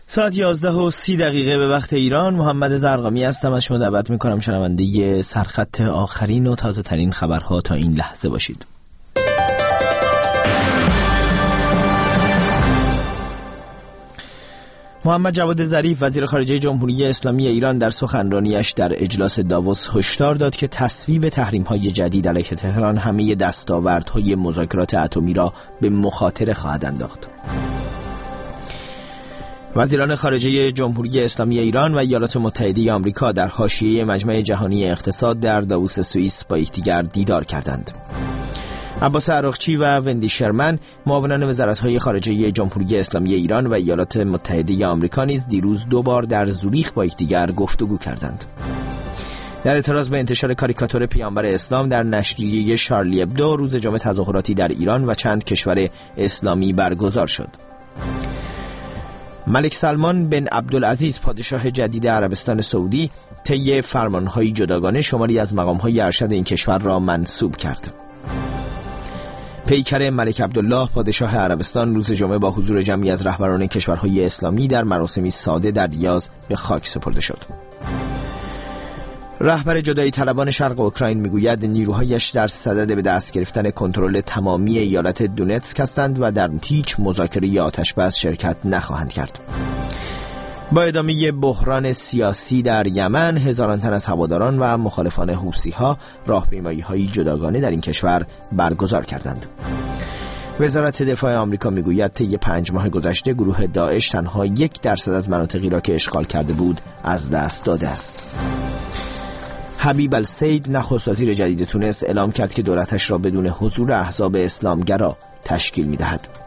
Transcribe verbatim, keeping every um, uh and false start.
ساعت یازده و سی دقیقه به وقت ایران. محمد زرقامی هستم، از شما دعوت میکنم شنونده سرخط آخرین و تازه ترین خبرها تا این لحظه باشید. محمد جواد ظریف وزیر خارجه جمهوری اسلامی ایران در سخنرانیش در اجلاس داووس هشدار داد که تصویب تحریم‌های جدید علیه تهران همه دستاوردهای مذاکرات اتمی را به مخاطره خواهد انداخت. وزیران خارجه جمهوری اسلامی ایران و ایالات متحده آمریکا در حاشیه مجمع جهانی اقتصاد در داووس سوئیس با یکدیگر دیدار کردند. عباس عراقچی و وندی شرمن معاونان وزارت‌های خارجه جمهوری اسلامی ایران و ایالات متحده آمریکا نیز دیروز دو بار در زوریخ با یکدیگر گفتگو کردند. در اعتراض به انتشار کاریکاتور پیامبر اسلام در نشریه شارلی ابدو روز جمعه تظاهراتی در ایران و چند کشور اسلامی برگزار شد. ملک سلمان بن عبدالعزیز پادشاه جدید عربستان سعودی طی فرمان‌های جداگانه شماری از مقام‌های ارشد این کشور را منصوب کرد. پیکر ملک عبدالله پادشاه عربستان روز جمعه با حضور جمعی از رهبران کشورهای اسلامی در مراسمی ساده در ریاض به خاک سپرده شد. رهبر جدایی طلبان شرق اوکراین میگوید نیروهایش در صدد به دست گرفتن کنترل تمامی ایالت دونتسک هستند و در هیچ مذاکره آتش‌بس شرکت نخواهند کرد. با ادامه بحران سیاسی در یمن، هزاران تن از هواداران و مخالفان حوثی‌ها راهپیمایی‌های جداگانه در این کشور برگزار کردند. وزارت دفاع آمریکا میگوید طی پنج ماه گذشته گروه داعش تنها یک درصد از مناطقی را که اشغال کرده بود از دست داده است. حبیب السید نخست وزیر جدید تونس اعلام کرد که دولتش را بدون حضور احزاب اسلامگرا تشکیل می‌دهد.